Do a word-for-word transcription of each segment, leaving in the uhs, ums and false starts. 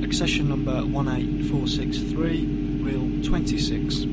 Accession number one eight four six three, reel twenty-six.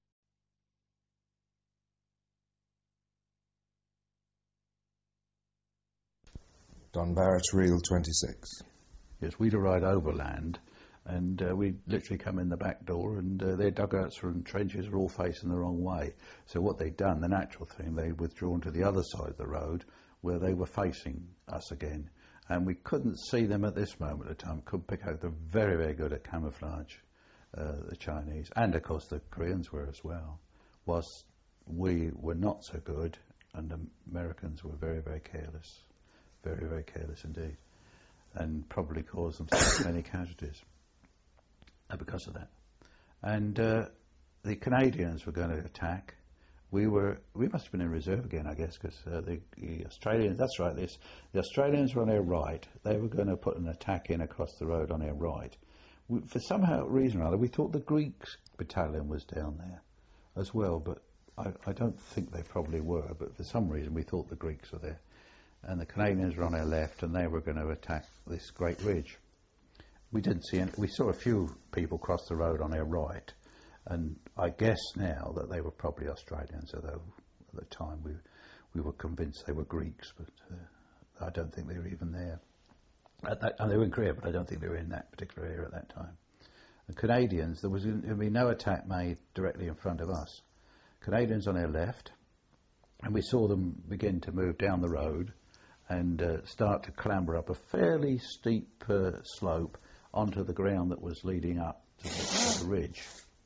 Don Barrett, reel twenty-six. Yes, we'd arrived overland, and uh, we'd literally come in the back door, and uh, their dugouts and trenches were all facing the wrong way. So what they'd done, the natural thing, they'd withdrawn to the other side of the road, where they were facing us again. And we couldn't see them at this moment of time, couldn't pick out. They're very, very good at camouflage, uh, the Chinese, and of course the Koreans were as well, whilst we were not so good, and the Americans were very, very careless, very, very careless indeed, and probably caused themselves many casualties uh, because of that. And uh, the Canadians were going to attack. We were, we must have been in reserve again, I guess, because uh, the, the Australians, that's right, this, the Australians were on our right. They were going to put an attack in across the road on our right. We, for somehow reason or other, we thought the Greeks battalion was down there as well, but I, I don't think they probably were, but for some reason we thought the Greeks were there. And the Canadians were on our left, and they were going to attack this great ridge. We didn't see any, we saw a few people cross the road on our right, and I guess now that they were probably Australians, although at the time we we were convinced they were Greeks, but uh, I don't think they were even there. At that, and they were in Korea, but I don't think they were in that particular area at that time. The Canadians, there was going to be no attack made directly in front of us. Canadians on our left, and we saw them begin to move down the road and uh, start to clamber up a fairly steep uh, slope onto the ground that was leading up to the, to the ridge.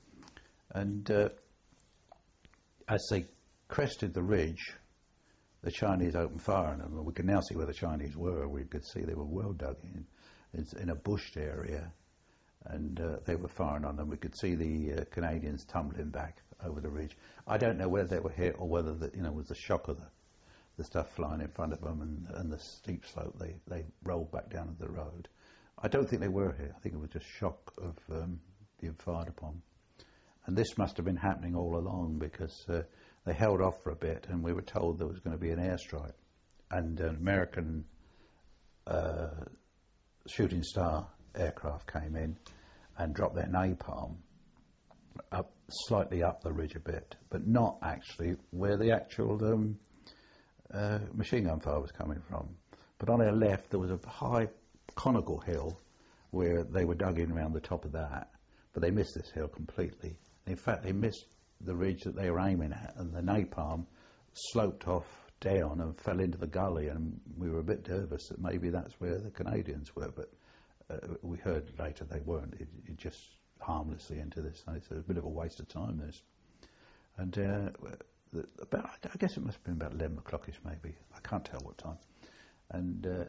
And uh, as they crested the ridge, the Chinese opened fire on them. We could now see where the Chinese were. We could see they were well dug in. It's in a bushed area, and uh, they were firing on them. We could see the uh, Canadians tumbling back over the ridge. I don't know whether they were hit or whether the, you know, it was the shock of the, the stuff flying in front of them and, and the steep slope. They, they rolled back down the road. I don't think they were hit. I think it was just shock of um, being fired upon. And this must have been happening all along, because uh, they held off for a bit, and we were told there was going to be an airstrike. And an American uh, Shooting Star aircraft came in and dropped their napalm up, slightly up the ridge a bit, but not actually where the actual um, uh, machine gun fire was coming from. But on our left there was a high conical hill where they were dug in around the top of that, but they missed this hill completely. In fact, they missed the ridge that they were aiming at, and the napalm sloped off down and fell into the gully, and we were a bit nervous that maybe that's where the Canadians were, but uh, we heard later they weren't. It, it just harmlessly into this. So it's a bit of a waste of time, this. And uh, the, about, I guess it must have been about eleven o'clockish maybe. I can't tell what time. And uh,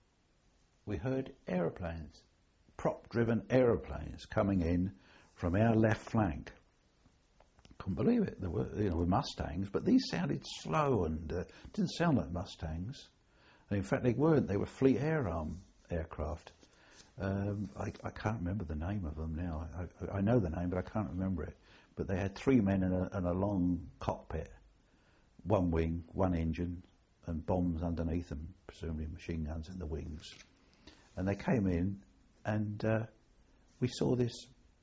we heard aeroplanes, prop-driven aeroplanes coming in from our left flank. Couldn't believe it. There were, you know, were Mustangs, but these sounded slow and uh, didn't sound like Mustangs. And in fact, they weren't. They were Fleet Air Arm aircraft. Um, I, I can't remember the name of them now. I, I know the name, but I can't remember it. But they had three men in a, in a long cockpit, one wing, one engine, and bombs underneath them, presumably machine guns in the wings. And they came in, and uh, we saw this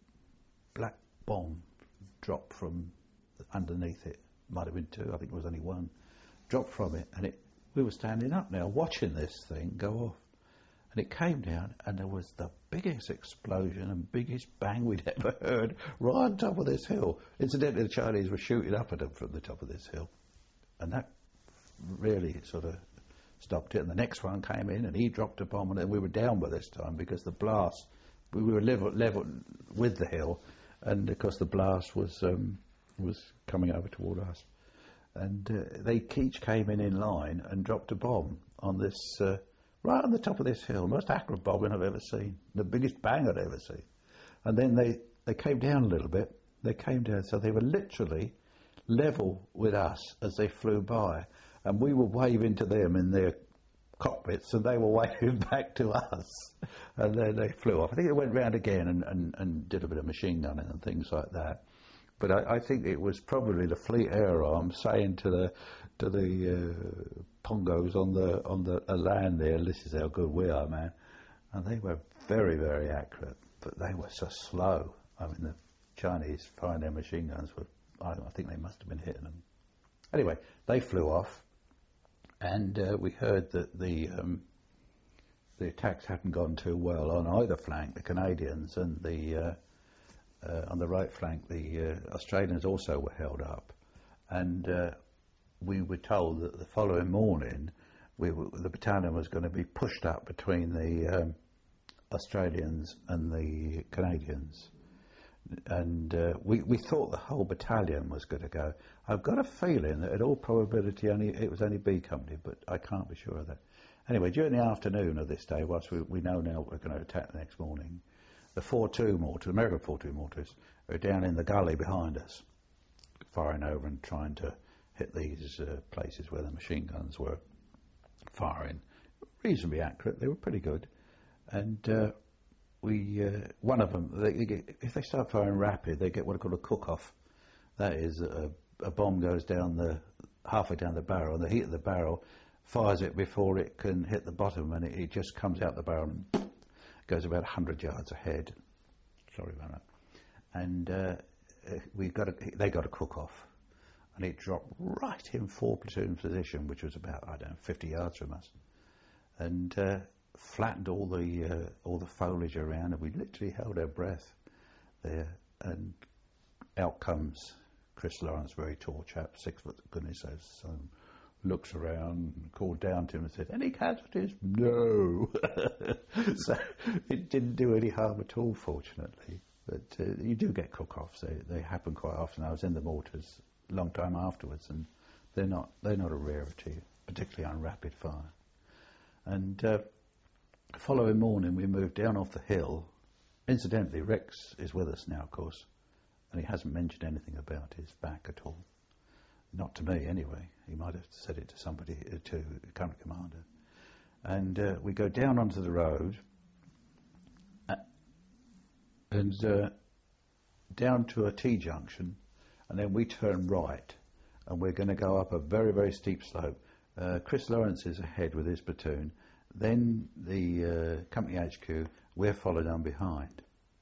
black bomb drop from underneath it. Might have been two, I think it was only one. Dropped from it, and it, we were standing up now watching this thing go off. And it came down, and there was the biggest explosion and biggest bang we'd ever heard right on top of this hill. Incidentally, the Chinese were shooting up at them from the top of this hill. And that really sort of stopped it. And the next one came in, and he dropped a bomb, and we were down by this time because the blast, we were level, level with the hill, and of course the blast was um, was coming over toward us. And uh, they each came in in line and dropped a bomb on this, uh, right on the top of this hill, most accurate bombing I've ever seen, the biggest bang I'd ever seen. And then they, they came down a little bit, they came down, so they were literally level with us as they flew by, and we were waving to them in their cockpits, and they were waving back to us, and then they flew off. I think it went round again and, and, and did a bit of machine gunning and things like that. But I, I think it was probably the Fleet Air Arm saying to the to the uh, Pongos on the on the uh, land there, "This is how good we are, man." And they were very, very accurate. but they were so slow. I mean, the Chinese firing their machine guns were, I, I think they must have been hitting them. Anyway, they flew off, and uh, we heard that the um, the attacks hadn't gone too well on either flank. The Canadians and the uh, uh, on the right flank, the uh, Australians also were held up, and uh, we were told that the following morning, we were, the battalion was going to be pushed up between the um, Australians and the Canadians. And uh, we, we thought the whole battalion was going to go. I've got a feeling that in all probability only it was only B Company, but I can't be sure of that. Anyway, during the afternoon of this day, whilst we, we know now we're going to attack the next morning, the four two mortars, American four two mortars, are down in the gully behind us, firing over and trying to hit these uh, places where the machine guns were firing. Reasonably accurate, they were pretty good. And uh, we, uh, one of them, they, they get, if they start firing rapid, they get what are called a cook-off. That is, a, a bomb goes down the halfway down the barrel, and the heat of the barrel fires it before it can hit the bottom, and it, it just comes out the barrel and goes about one hundred yards ahead. Sorry about that. And uh, we got a, they got a cook-off, and it dropped right in four platoon position, which was about, I don't know, fifty yards from us, and uh, flattened all the uh, all the foliage around, and we literally held our breath there. And out comes Chris Lawrence, very tall chap, six foot, goodness knows, so looks around, called down to him and said, "Any casualties?" No. So it didn't do any harm at all, fortunately. But uh, you do get cook-offs. They, they happen quite often. I was in the mortars a long time afterwards, and they're not they're not a rarity, particularly on rapid fire. And uh, the following morning we moved down off the hill. Incidentally, Rex is with us now, of course, and he hasn't mentioned anything about his back at all. Not to me, anyway. He might have said it to somebody, uh, to the company commander. And uh, we go down onto the road, uh, and uh, down to a T-junction, and then we turn right, and we're going to go up a very, very steep slope. Uh, Chris Lawrence is ahead with his platoon. Then the uh, company H Q, we're followed on behind,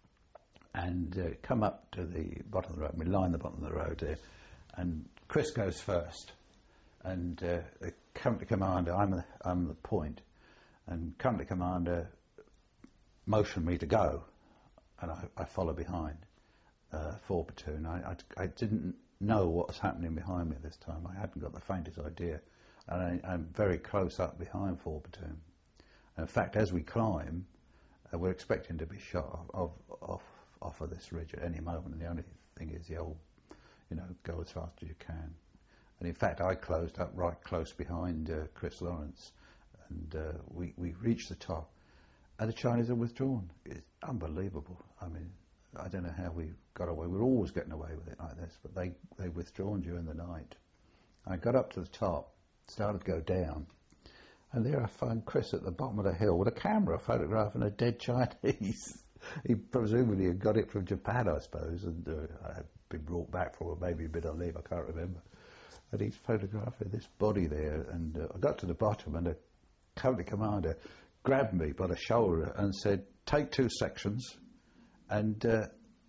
and uh, come up to the bottom of the road. We line the bottom of the road there, and Chris goes first, and uh, the company commander, I'm the, I'm the point, and company commander motioned me to go, and I, I follow behind, uh, four platoon. I, I, I didn't know what was happening behind me this time. I hadn't got the faintest idea, and I, I'm very close up behind four platoon. In fact, as we climb, uh, we're expecting to be shot off, off, off of this ridge at any moment, and the only thing is the old, you know, go as fast as you can. And in fact, I closed up right close behind uh, Chris Lawrence, and uh, we, we reached the top, and the Chinese are withdrawn. It's unbelievable. I mean, I don't know how we got away. We're always getting away with it like this, but they, they withdrawn during the night. I got up to the top, started to go down, and there I find Chris at the bottom of the hill with a camera photographing a dead Chinese. He presumably had got it from Japan, I suppose, and uh, had been brought back for maybe a bit on leave, I can't remember. And he's photographing this body there, and uh, I got to the bottom, and the company commander grabbed me by the shoulder and said, "Take two sections and uh,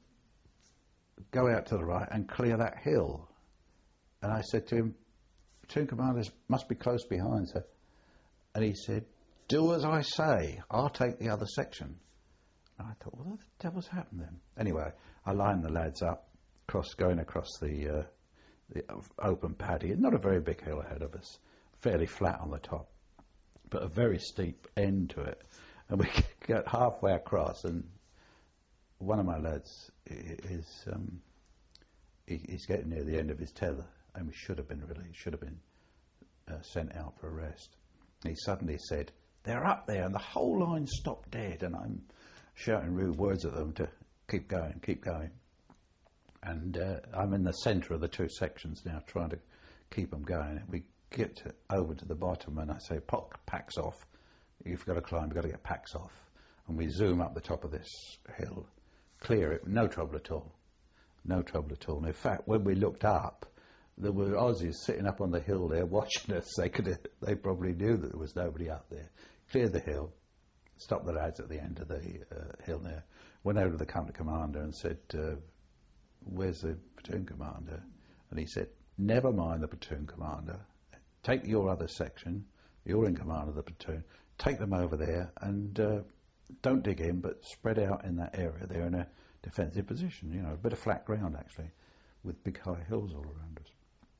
go out to the right and clear that hill." And I said to him, "Platoon commanders must be close behind, sir." And he said, "Do as I say, I'll take the other section." And I thought, well, what the devil's happened then? Anyway, I lined the lads up, cross, going across the, uh, the open paddy. Not a very big hill ahead of us, fairly flat on the top, but a very steep end to it. And we got halfway across, and one of my lads is um, he, he's getting near the end of his tether, and we should have been released, should have been uh, sent out for a rest. And he suddenly said, "They're up there," and the whole line stopped dead, and I'm shouting rude words at them to keep going, keep going. And uh, I'm in the centre of the two sections now, trying to keep them going. And we get to, over to the bottom, and I say, "Pop, packs off. You've got to climb, you've got to get packs off." And we zoom up the top of this hill, clear it, no trouble at all. No trouble at all. And in fact, when we looked up, there were Aussies sitting up on the hill there watching us. They could, they probably knew that there was nobody up there. Cleared the hill, stopped the lads at the end of the uh, hill there, went over to the company commander and said, uh, where's the platoon commander? And he said, never mind the platoon commander, take your other section, you're in command of the platoon, take them over there and uh, don't dig in, but spread out in that area. They're in a defensive position, you know, a bit of flat ground actually, with big high hills all around us.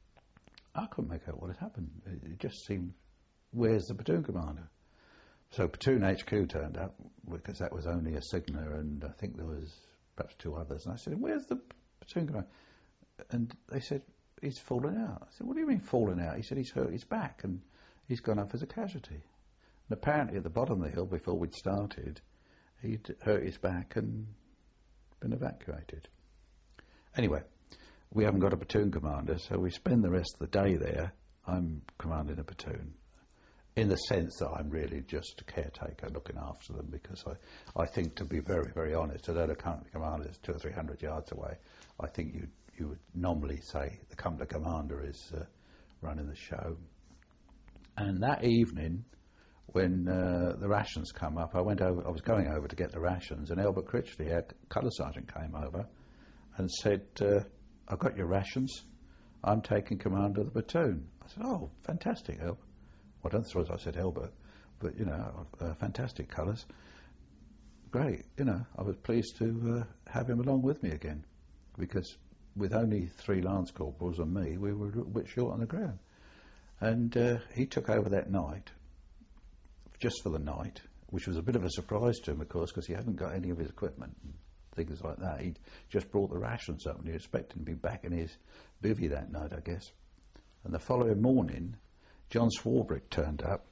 I couldn't make out what had happened. It, it just seemed, where's the platoon commander? So platoon H Q turned up, because that was only a signaller, and I think there was perhaps two others. And I said, where's the platoon commander? And they said, he's fallen out. I said, what do you mean fallen out? He said, he's hurt his back and he's gone up as a casualty. And apparently at the bottom of the hill, before we'd started, he'd hurt his back and been evacuated. Anyway, we haven't got a platoon commander, so we spend the rest of the day there. I'm commanding a platoon, in the sense that I'm really just a caretaker looking after them, because I, I think, to be very, very honest, although the company commander is two or three hundred yards away, I think you you would normally say the company commander is uh, running the show. And that evening, when uh, the rations come up, I went over. I was going over to get the rations, and Albert Critchley, our colour sergeant, came over and said, uh, "I've got your rations. I'm taking command of the platoon." I said, "Oh, fantastic, Albert." Well, I don't suppose I said Albert, but you know, uh, fantastic colours. Great, you know. I was pleased to uh, have him along with me again, because with only three lance corporals and me, we were a bit short on the ground. And uh, he took over that night, just for the night, which was a bit of a surprise to him, of course, because he hadn't got any of his equipment and things like that. He'd just brought the rations up, and he expected to be back in his bivvy that night, I guess. And the following morning, John Swarbrick turned up,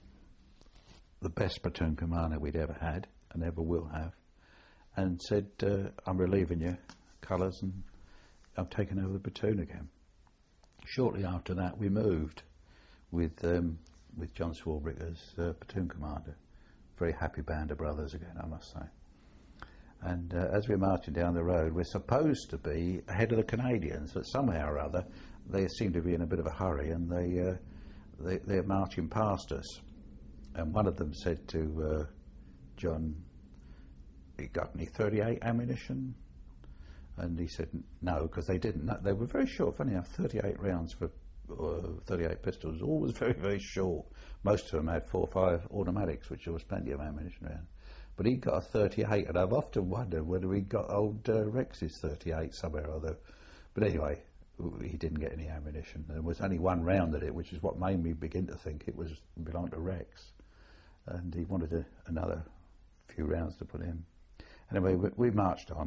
the best platoon commander we'd ever had, and ever will have, and said, uh, I'm relieving you, colours, and I'm taking over the platoon again. Shortly after that, we moved with um, with John Swarbrick as uh, platoon commander. Very happy band of brothers again, I must say. And uh, as we're marching down the road, we're supposed to be ahead of the Canadians, but somehow or other, they seem to be in a bit of a hurry, and they, uh, they, they're marching past us. And one of them said to uh, John, "You got any thirty-eight ammunition?" And he said no, because they didn't. They were very short. Funny enough, thirty-eight rounds for uh, thirty-eight pistols, always very, very short. Most of them had four or five automatics, which there was plenty of ammunition around. But he got a thirty-eight, and I've often wondered whether he got old uh, Rex's thirty-eight somewhere or other. But anyway, he didn't get any ammunition. There was only one round at it, which is what made me begin to think it was belonged to Rex. And he wanted a, another few rounds to put in. Anyway, we, we marched on,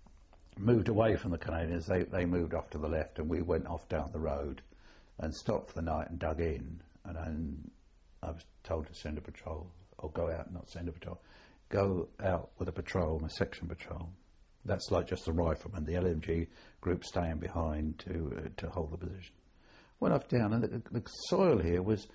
moved away from the Canadians. They, they moved off to the left, and we went off down the road and stopped for the night and dug in. And then I was told to send a patrol, or go out, not send a patrol, go out with a patrol, a section patrol. That's like just the riflemen, the L M G group staying behind to uh, to hold the position. Went off down, and the, the soil here was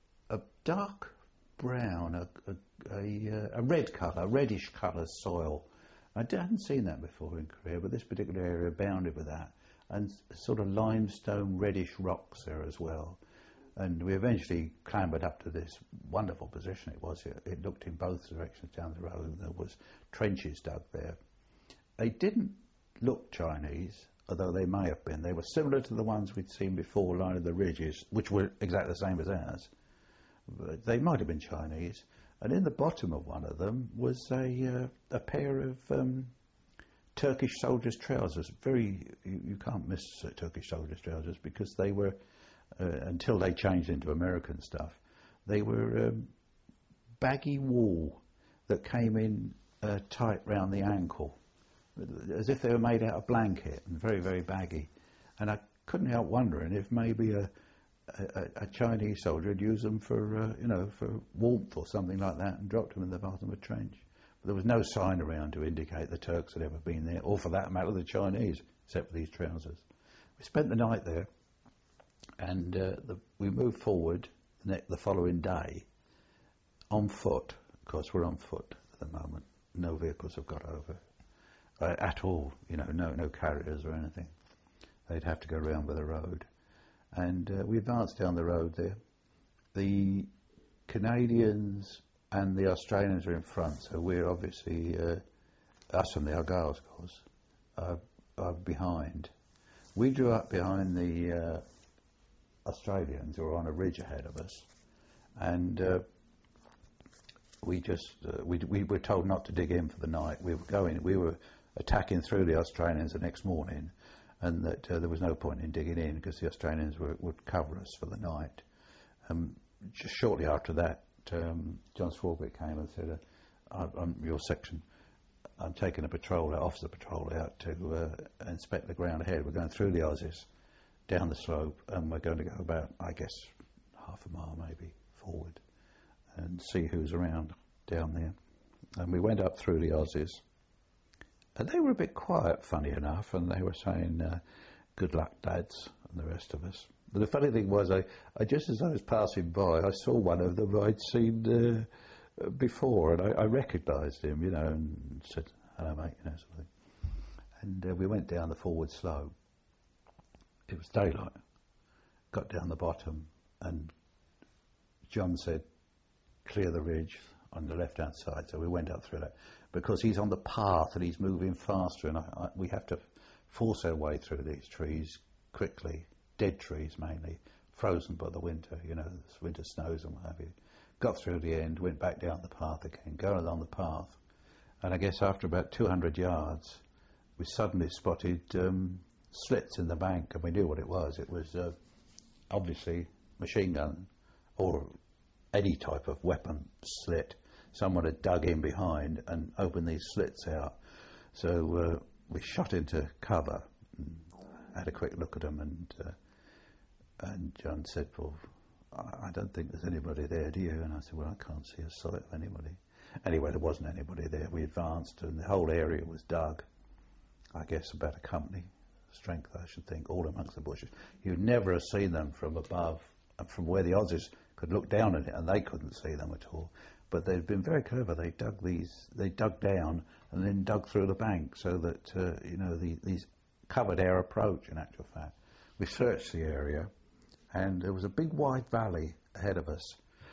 a dark brown, a, a, a, a red colour, reddish colour soil. I hadn't seen that before in Korea, but this particular area abounded with that, and sort of limestone reddish rocks there as well. And we eventually clambered up to this wonderful position it was. It, it looked in both directions down the road, and there was trenches dug there. They didn't look Chinese, although they may have been. They were similar to the ones we'd seen before, lining the ridges, which were exactly the same as ours. But they might have been Chinese. And in the bottom of one of them was a, uh, a pair of um, Turkish soldiers' trousers. Very, you, you can't miss uh, Turkish soldiers' trousers, because they were, uh, until they changed into American stuff, they were um, baggy wool that came in uh, tight round the ankle, as if they were made out of blanket, and very, very baggy. And I couldn't help wondering if maybe a, a, a Chinese soldier had used them for, uh, you know, for warmth or something like that, and dropped them in the bottom of a trench. But there was no sign around to indicate the Turks had ever been there, or for that matter the Chinese, except for these trousers. We spent the night there, and uh, the, we moved forward the, ne- the following day on foot. Of course, we're on foot at the moment. No vehicles have got over uh, at all, you know, no, no carriers or anything. They'd have to go around by the road. And uh, we advanced down the road there. The Canadians and the Australians are in front, so we're obviously, uh, us and the Argylls, of course, are, are behind. We drew up behind the uh, Australians, who were on a ridge ahead of us, and uh, we just, uh, we, we were told not to dig in for the night. We were going, we were attacking through the Australians the next morning, and that uh, there was no point in digging in because the Australians were, would cover us for the night. Um, just shortly after that, um, John Swarbrick came and said, uh, I'm your section, I'm taking a patrol, an officer patrol out to uh, inspect the ground ahead. We're going through the Aussies, down the slope, and we're going to go about, I guess, half a mile maybe forward and see who's around down there. And we went up through the Aussies, and they were a bit quiet, funny enough, and they were saying, uh, good luck, dads, and the rest of us. But the funny thing was, I, I just as I was passing by, I saw one of them I'd seen uh, before, and I, I recognised him, you know, and said, hello, mate, you know, sort of thing. And uh, we went down the forward slope. It was daylight. Got down the bottom, and John said, clear the ridge on the left-hand side. So we went up through that because he's on the path and he's moving faster, and I, I, we have to force our way through these trees quickly, dead trees mainly, frozen by the winter, you know, the winter snows and what have you. Got through the end, went back down the path again, going along the path, and I guess after about two hundred yards, we suddenly spotted um, slits in the bank, and we knew what it was. It was uh, obviously machine gun or any type of weapon slit. Someone had dug in behind and opened these slits out. So uh, we shot into cover, and had a quick look at them, and uh, and John said, well, I don't think there's anybody there, do you? And I said, well, I can't see a sight of anybody. Anyway, there wasn't anybody there. We advanced, and the whole area was dug. I guess about a company strength, I should think, all amongst the bushes. You'd never have seen them from above, from where the Aussies could look down at it, and they couldn't see them at all. But they'd been very clever. They dug these, they dug down and then dug through the bank so that, uh, you know, the, these covered our approach, in actual fact. We searched the area, and there was a big wide valley ahead of us.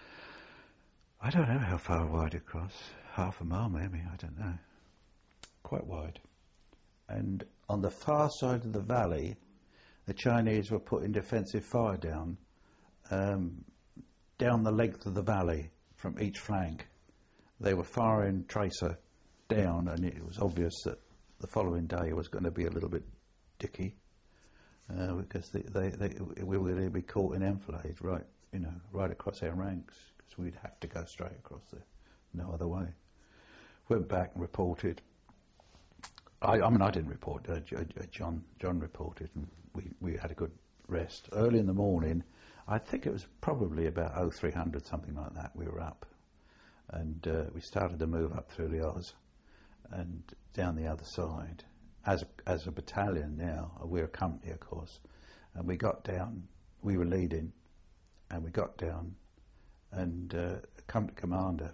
I don't know how far wide across, half a mile maybe, I don't know. Quite wide. And on the far side of the valley, the Chinese were putting defensive fire down, um, down the length of the valley from each flank. They were firing tracer down, and it was obvious that the following day was going to be a little bit dicky, uh, because they, they, they, we were going to be caught in enfilade right, you know, right across our ranks, because we'd have to go straight across there, no other way. Went back and reported. I, I mean, I didn't report. Uh, John John reported, and we, we had a good rest. Early in the morning, I think it was probably about oh three hundred, something like that. We were up, and uh, we started to move up through the Oz and down the other side. As a, as a battalion now, we're a company, of course, and we got down. We were leading, and we got down, and uh, the company commander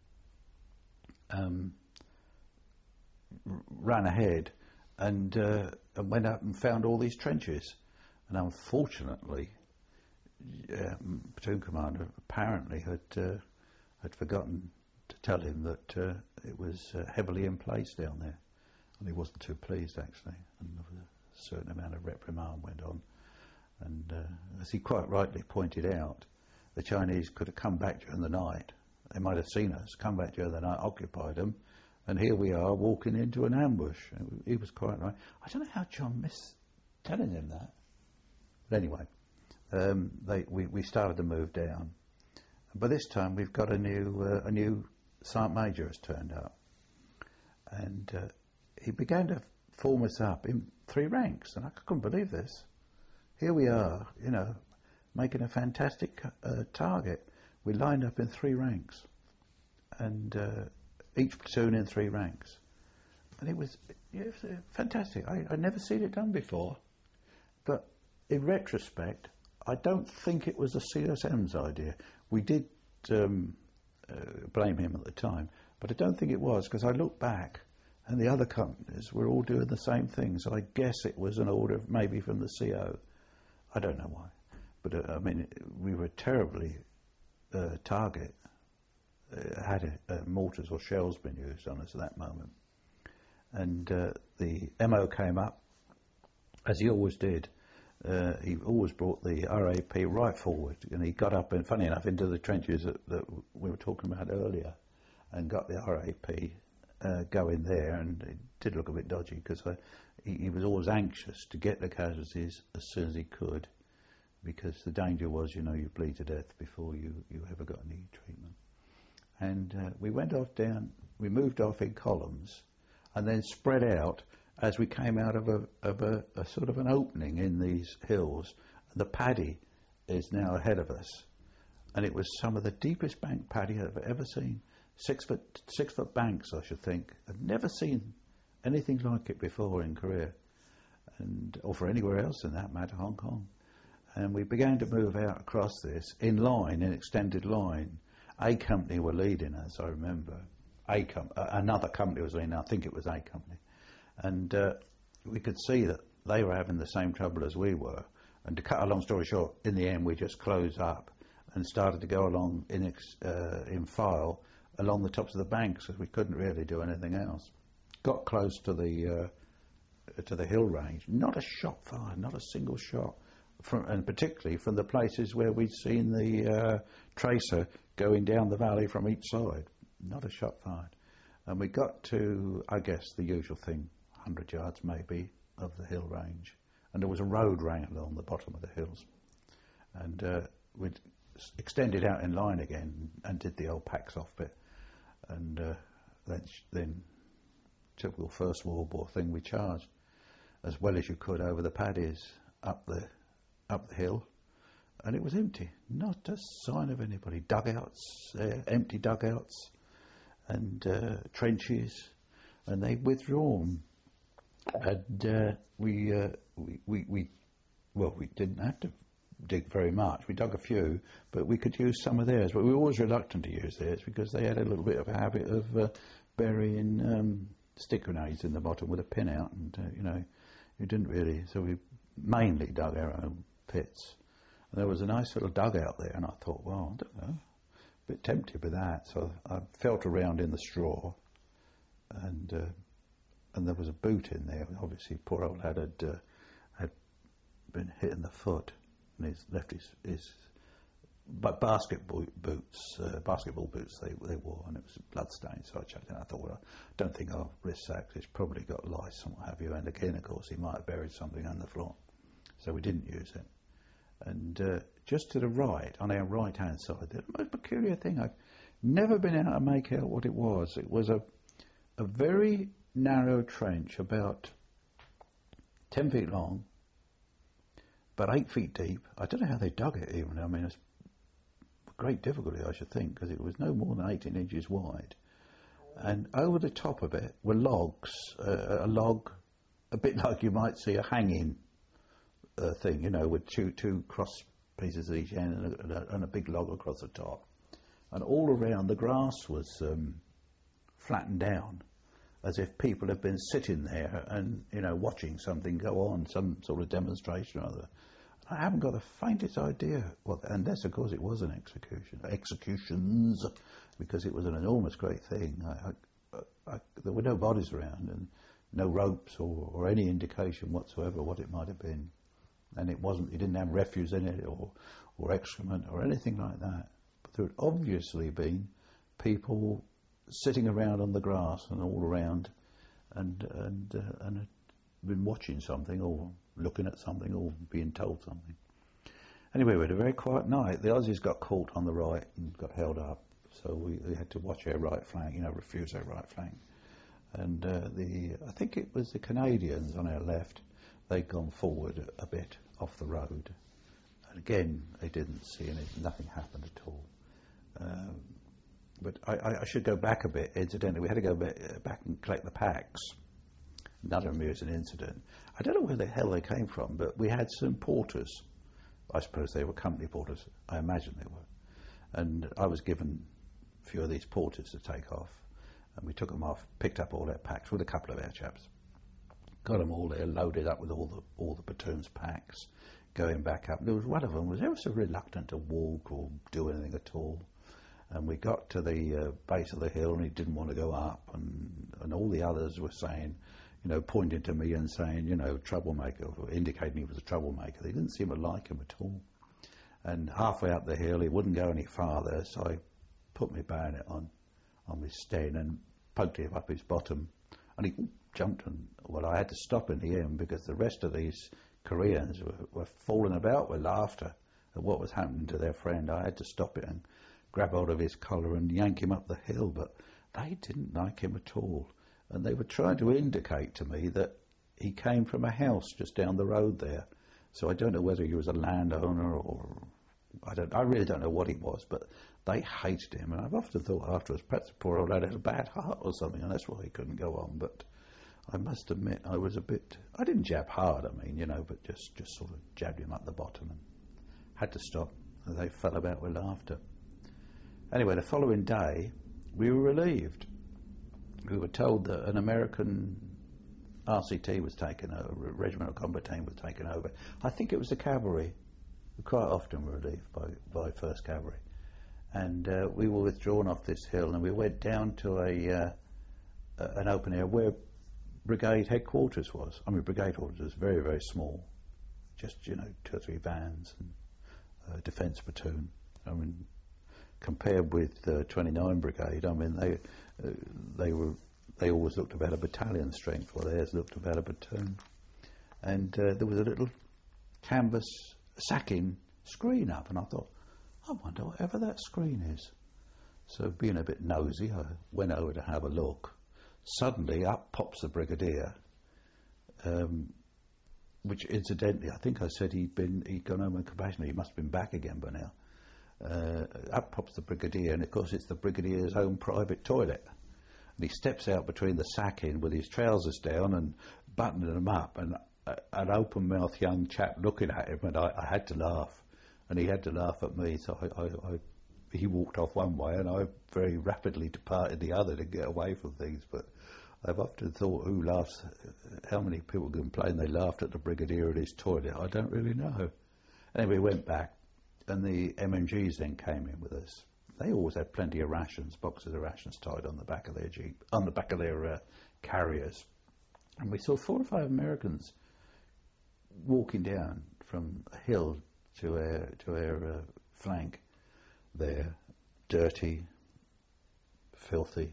um, r- ran ahead and, uh, and went up and found all these trenches, and unfortunately, uh, platoon commander apparently had uh, had forgotten to tell him that uh, it was uh, heavily in place down there. And he wasn't too pleased, actually, and there was a certain amount of reprimand went on. And uh, as he quite rightly pointed out, the Chinese could have come back during the night. They might have seen us, come back during the night, occupied them, and here we are walking into an ambush. And he was quite right. I don't know how John missed telling him that. But anyway, um, they, we, we started to move down. By this time, we've got a new uh, a new sergeant major has turned up, and uh, he began to form us up in three ranks, and I couldn't believe this. Here we are, you know, making a fantastic uh, target. We lined up in three ranks, and uh, each platoon in three ranks, and it was, it was uh, fantastic. I, I'd never seen it done before, but in retrospect, I don't think it was the C S M's idea. We did um, uh, blame him at the time, but I don't think it was, because I look back and the other companies were all doing the same thing, so I guess it was an order maybe from the C O. I don't know why, but uh, I mean, we were terribly uh, target uh, had uh, mortars or shells been used on us at that moment. And uh, the M O came up, as he always did. Uh, he always brought the R A P right forward, and he got up, and funny enough, into the trenches that, that we were talking about earlier, and got the R A P uh, going there, and it did look a bit dodgy, because uh, he, he was always anxious to get the casualties as soon as he could, because the danger was, you know, you bleed to death before you, you ever got any treatment. And uh, we went off down, we moved off in columns, and then spread out as we came out of a, of a, a sort of an opening in these hills. The paddy is now ahead of us, and it was some of the deepest bank paddy I've ever seen. Six foot, six foot banks, I should think. I've never seen anything like it before in Korea, and or for anywhere else in that matter, Hong Kong. And we began to move out across this in line, in extended line. A company were leading us, I remember. A com- uh, another company was leading. I think it was A company. And uh, we could see that they were having the same trouble as we were. And to cut a long story short, in the end we just closed up and started to go along in, ex- uh, in file along the tops of the banks, because we couldn't really do anything else. Got close to the uh, to the hill range. Not a shot fired, not a single shot, from, and particularly from the places where we'd seen the uh, tracer going down the valley from each side. Not a shot fired. And we got to, I guess, the usual thing, one hundred yards maybe of the hill range, and there was a road ran along the bottom of the hills, and uh, we'd extended out in line again and did the old packs off bit, and uh, then, then typical First World War thing, we charged as well as you could over the paddies up the up the hill, and it was empty, not a sign of anybody. Dugouts, uh, empty dugouts, and uh, trenches, and they'd withdrawn. And uh, we, uh, we, we, we, well, we didn't have to dig very much. We dug a few, but we could use some of theirs. But we were always reluctant to use theirs because they had a little bit of a habit of uh, burying um, stick grenades in the bottom with a pin out, and uh, you know, you didn't really. So we mainly dug our own pits. And there was a nice little dugout there, and I thought, well, I don't know, a bit tempted with that. So I felt around in the straw, and. Uh, And there was a boot in there. Obviously, poor old lad had uh, had been hit in the foot, and he's left his his but basketball boots, uh, basketball boots they they wore, and it was bloodstained. So I checked it. I thought, well, I don't think I'll risk that. 'Cause it's probably got lice and what have you. And again, of course, he might have buried something on the floor, so we didn't use it. And uh, just to the right, on our right hand side, the most peculiar thing, I've never been able to make out what it was. It was a a very narrow trench, about ten feet long, about eight feet deep. I don't know how they dug it even. I mean, it's great difficulty, I should think, because it was no more than eighteen inches wide. And over the top of it were logs, uh, a log, a bit like you might see a hanging uh, thing, you know, with two two cross pieces at each end and a, and a, and a big log across the top. And all around the grass was um, flattened down, as if people had been sitting there and, you know, watching something go on, some sort of demonstration or other. I haven't got the faintest idea what, unless, of course, it was an execution, executions, because it was an enormous great thing. I, I, I, there were no bodies around and no ropes or, or any indication whatsoever what it might have been. And it wasn't, it didn't have refuse in it or, or excrement or anything like that. But there had obviously been people sitting around on the grass and all around, and and uh, and had been watching something or looking at something or being told something. Anyway, we had a very quiet night. The Aussies got caught on the right and got held up, so we, we had to watch our right flank, you know, refuse our right flank. And uh, the I think it was the Canadians on our left. They'd gone forward a, a bit off the road, and again they didn't see anything. Nothing happened at all. Um, But I, I should go back a bit, incidentally. We had to go back and collect the packs. Another amusing incident. I don't know where the hell they came from, but we had some porters. I suppose they were company porters. I imagine they were. And I was given a few of these porters to take off. And we took them off, picked up all their packs with a couple of our chaps. Got them all there, loaded up with all the all the platoon's packs, going back up. There was one of them who was ever so reluctant to walk or do anything at all. And we got to the uh, base of the hill, and he didn't want to go up, and, and all the others were saying, you know, pointing to me and saying, you know, troublemaker, or indicating he was a troublemaker. They didn't seem to like him at all. And halfway up the hill, he wouldn't go any farther, so I put my bayonet on, on my sten and poked him up his bottom. And he jumped, and, well, I had to stop in the end because the rest of these Koreans were, were falling about with laughter at what was happening to their friend. I had to stop it and grab hold of his collar and yank him up the hill, but they didn't like him at all. And they were trying to indicate to me that he came from a house just down the road there. So I don't know whether he was a landowner or, I don't, I really don't know what he was, but they hated him. And I've often thought afterwards, perhaps the poor old lad had a bad heart or something, and that's why he couldn't go on. But I must admit, I was a bit, I didn't jab hard, I mean, you know, but just, just sort of jabbed him up the bottom and had to stop. And they fell about with laughter. Anyway, the following day, we were relieved. We were told that an American R C T was taken over, Regimental Combat Team was taken over. I think it was the cavalry. We quite often were relieved by, by First Cavalry. And uh, we were withdrawn off this hill, and we went down to a uh, uh, an open area where brigade headquarters was. I mean, brigade headquarters was very, very small. Just, you know, two or three vans and a defence platoon. I mean, compared with uh, twenty-nine Brigade, I mean, they uh, they were they always looked about a battalion strength, while theirs looked about a platoon. And uh, there was a little canvas sacking screen up, and I thought, I wonder whatever that screen is. So, being a bit nosy, I went over to have a look. Suddenly, up pops the brigadier, um, which incidentally, I think I said he'd been he'd gone home on compassion. He must have been back again by now. Uh, up pops the brigadier, and of course it's the brigadier's own private toilet. And he steps out between the sacking with his trousers down and buttoning them up, and uh, an open-mouthed young chap looking at him, and I, I had to laugh, and he had to laugh at me. So I, I, I, he walked off one way, and I very rapidly departed the other to get away from things. But I've often thought, who laughs? How many people complain they laughed at the brigadier at his toilet? I don't really know. Anyway, we went back. And the M M Gs then came in with us. They always had plenty of rations, boxes of rations tied on the back of their jeep, on the back of their uh, carriers. And we saw four or five Americans walking down from a hill to our to our uh, flank there, dirty, filthy,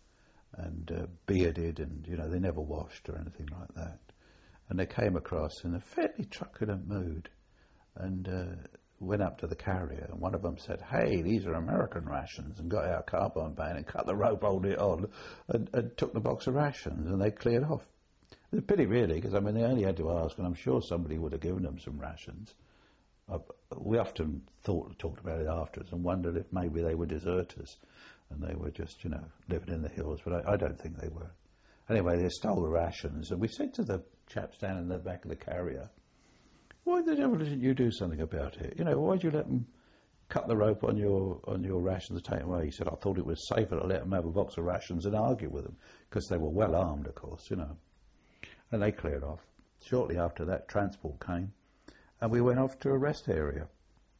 and uh, bearded, and you know they never washed or anything like that. And they came across in a fairly truculent mood, and. Uh, went up to the carrier, and one of them said, "Hey, these are American rations," and got out a carbine band and cut the rope, rolled it on, and, and took the box of rations, and they cleared off. It's a pity, really, because I mean they only had to ask, and I'm sure somebody would have given them some rations. Uh, we often thought, talked about it afterwards, and wondered if maybe they were deserters, and they were just, you know, living in the hills. But I, I don't think they were. Anyway, they stole the rations, and we said to the chap standing in the back of the carrier, "Why the devil didn't you do something about it? You know, why'd you let them cut the rope on your on your rations to take them away?" He said, "I thought it was safer to let them have a box of rations and argue with them, because they were well armed, of course, you know." And they cleared off. Shortly after that, transport came, and we went off to a rest area.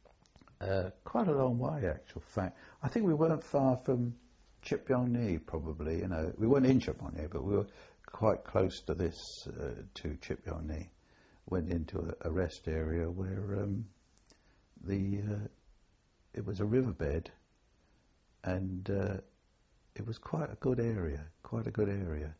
Uh, quite a long way, actual fact. I think we weren't far from Chip Yong Ni, probably. You know, we weren't in Chip Yong Ni, but we were quite close to this uh, to Chip Yong Ni. Went into a, a rest area where um, the uh, it was a riverbed, and uh, it was quite a good area, quite a good area.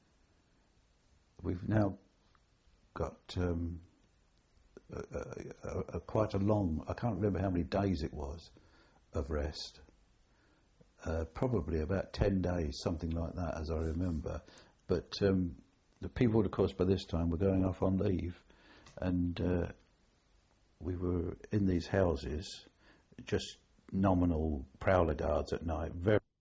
We've now got um, a, a, a, quite a long, I can't remember how many days it was, of rest. Uh, probably about ten days, something like that, as I remember. But um, the people, of course, by this time were going off on leave. And uh, we were in these houses, just nominal prowler guards at night, very